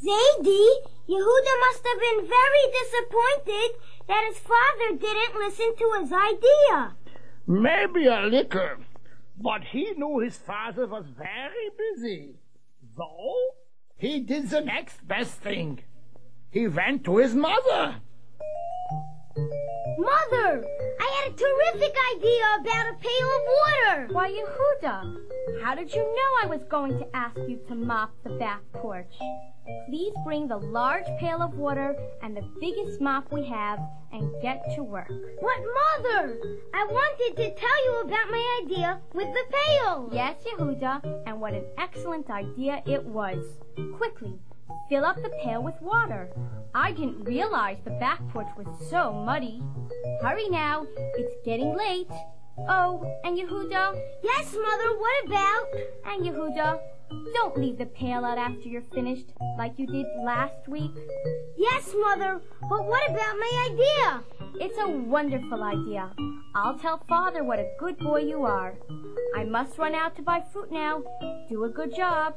Zaidi, Yehuda must have been very disappointed that his father didn't listen to his idea. Maybe a little, but he knew his father was very busy. So, he did the next best thing. He went to his mother. Mother, I had a terrific idea about a pail of water. Why, Yehuda, how did you know I was going to ask you to mop the back porch? Please bring the large pail of water and the biggest mop we have and get to work. But Mother, I wanted to tell you about my idea with the pail. Yes, Yehuda, and what an excellent idea it was. Quickly, fill up the pail with water. I didn't realize the back porch was so muddy. Hurry now, it's getting late. Oh, and Yehuda? Yes, Mother, what about? And Yehuda, don't leave the pail out after you're finished, like you did last week. Yes, Mother, but what about my idea? It's a wonderful idea. I'll tell Father what a good boy you are. I must run out to buy fruit now. Do a good job.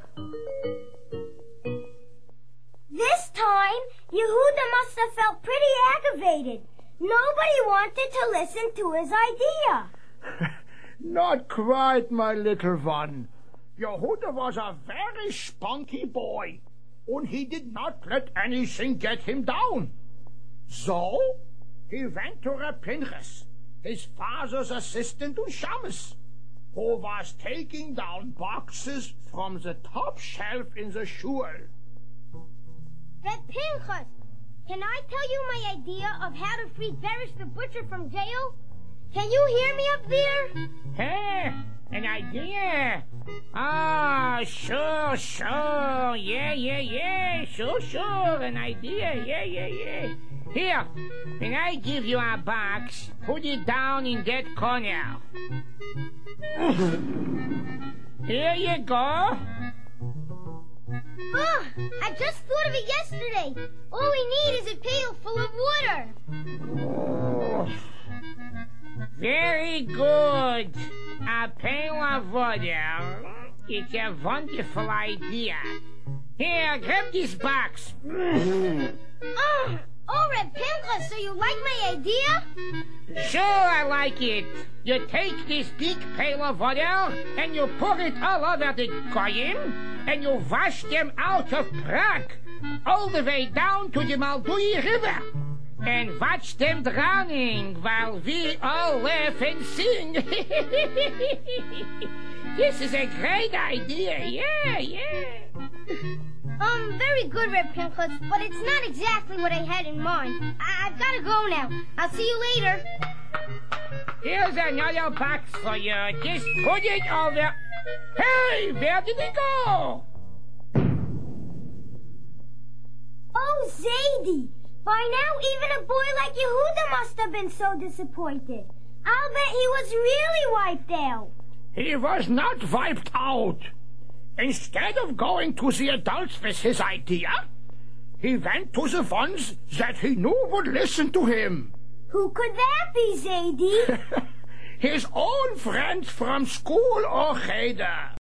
This time, Yehuda must have felt pretty aggravated. Nobody wanted to listen to his idea. Not quite, my little one. Yehuda was a very spunky boy, and he did not let anything get him down. So, he went to Reb Pinchas, his father's assistant and shamus, who was taking down boxes from the top shelf in the shul. Reb Pinchas, can I tell you my idea of how to free Berish the butcher from jail? Can you hear me up there? Hey, an idea? Ah, sure, yeah, sure, an idea, yeah. Here, when I give you a box, put it down in that corner. Here you go. Oh, I just thought of it yesterday. All we need is a pail full of water. Oh, very good. A pail of water. It's a wonderful idea. Here, grab this box. Oh, Reb Pinchas, so you like my idea? Sure, I like it. You take this big pail of water and you pour it all over the goyim and you wash them out of Prague all the way down to the Maldui River and watch them drowning while we all laugh and sing. This is a great idea, yeah. Very good, Reb Pinchas, but it's not exactly what I had in mind. I've got to go now. I'll see you later. Here's another box for you. Just put it over. Hey, where did it go? Oh, Zaidi. By now, even a boy like Yehuda must have been so disappointed. I'll bet he was really wiped out. He was not wiped out. Instead of going to the adults with his idea, he went to the ones that he knew would listen to him. Who could that be, Zaidi? His own friends from school or cheder.